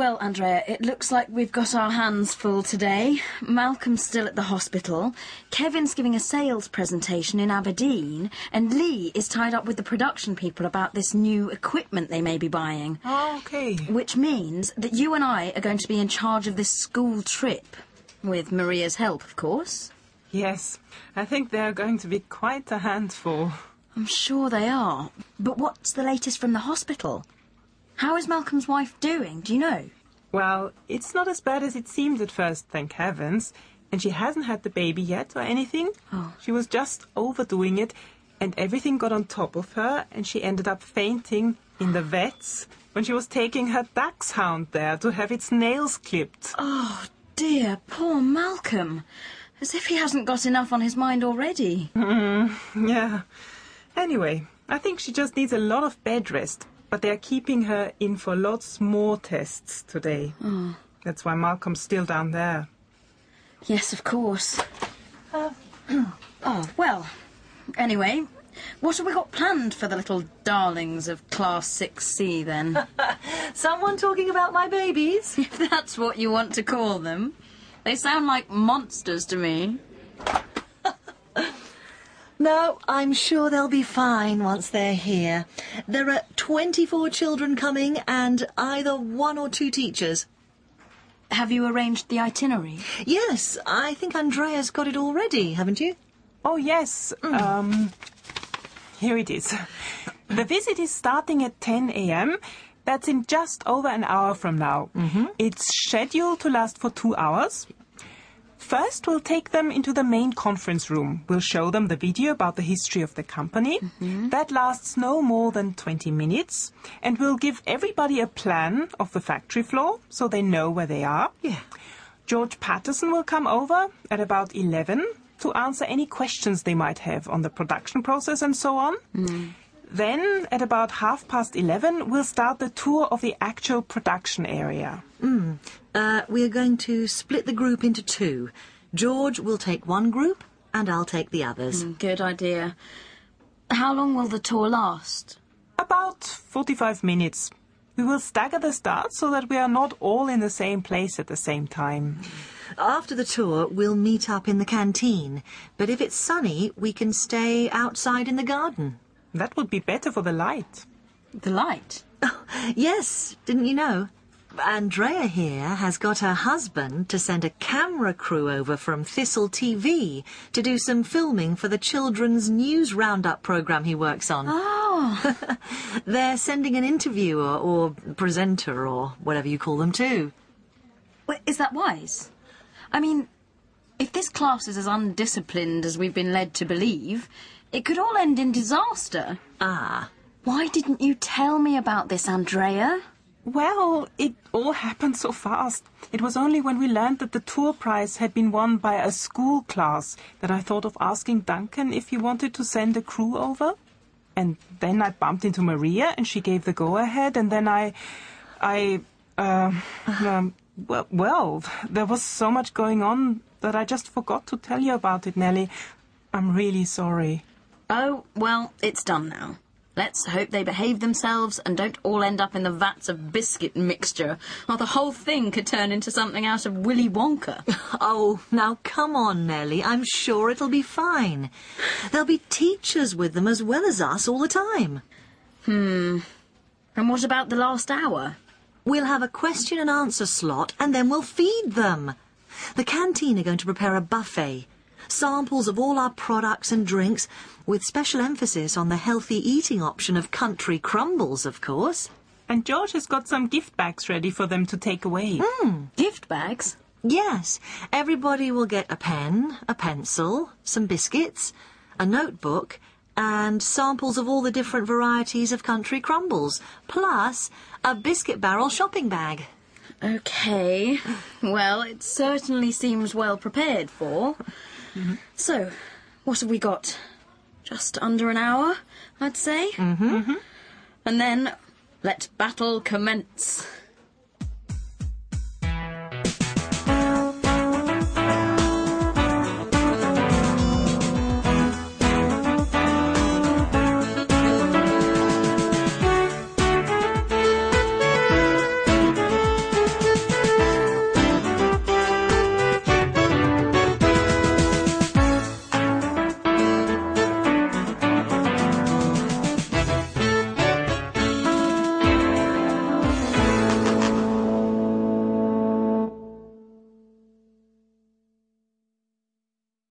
Well, Andrea, it looks like we've got our hands full today. Malcolm's still at the hospital, Kevin's giving a sales presentation in Aberdeen, and Lee is tied up with the production people about this new equipment they may be buying. Oh, OK. Which means that you and I are going to be in charge of this school trip. With Maria's help, of course. Yes, I think they're going to be quite a handful. I'm sure they are. But what's the latest from the hospital? How is Malcolm's wife doing? Do you know? Well, it's not as bad as it seemed at first, thank heavens. And she hasn't had the baby yet or anything. Oh. She was just overdoing it, and everything got on top of her, and she ended up fainting in the vet's when she was taking her dachshund there to have its nails clipped. Oh, dear, poor Malcolm. As if he hasn't got enough on his mind already. Yeah. Anyway, I think she just needs a lot of bed rest, but they're keeping her in for lots more tests today. Oh. That's why Malcolm's still down there. Yes, of course. Oh, well, anyway, what have we got planned for the little darlings of Class 6C, then? Someone talking about my babies? If that's what you want to call them. They sound like monsters to me. No, I'm sure they'll be fine once they're here. There are 24 children coming and either 1 or 2 teachers. Have you arranged the itinerary? Yes, I think Andrea's got it already, haven't you? Oh, yes. Here it is. The visit is starting at 10 a.m. That's in just over an hour from now. It's scheduled to last for 2 hours. First, we'll take them into the main conference room. We'll show them the video about the history of the company. That lasts no more than 20 minutes. And we'll give everybody a plan of the factory floor so they know where they are. Yeah. George Patterson will come over at about 11 to answer any questions they might have on the production process and so on. Then, at about 11:30, we'll start the tour of the actual production area. We're going to split the group into 2. George will take one group and I'll take the others. Good idea. How long will the tour last? About 45 minutes. We will stagger the start so that we are not all in the same place at the same time. After the tour, we'll meet up in the canteen. But if it's sunny, we can stay outside in the garden. That would be better for the light. The light? Oh, yes, didn't you know? Andrea here has got her husband to send a camera crew over from Thistle TV to do some filming for the children's news roundup programme he works on. Oh. They're sending an interviewer or presenter or whatever you call them too. Wait, is that wise? I mean, if this class is as undisciplined as we've been led to believe, it could all end in disaster. Ah. Why didn't you tell me about this, Andrea? Well, it all happened so fast. It was only when we learned that the tour prize had been won by a school class that I thought of asking Duncan if he wanted to send a crew over. And then I bumped into Maria and she gave the go-ahead, and then well, there was so much going on that I just forgot to tell you about it, Nellie. I'm really sorry. Oh, well, it's done now. Let's hope they behave themselves and don't all end up in the vats of biscuit mixture, or the whole thing could turn into something out of Willy Wonka. Oh, now come on, Nellie. I'm sure it'll be fine. There'll be teachers with them as well as us all the time. And what about the last hour? We'll have a question and answer slot and then we'll feed them. The canteen are going to prepare a buffet. Samples of all our products and drinks, with special emphasis on the healthy eating option of country crumbles, of course. And George has got some gift bags ready for them to take away. Gift bags? Yes. Everybody will get a pen, a pencil, some biscuits, a notebook, and samples of all the different varieties of country crumbles, plus a biscuit barrel shopping bag. OK. Well, it certainly seems well prepared for. So, what have we got? Just under an hour, I'd say. And then, let battle commence.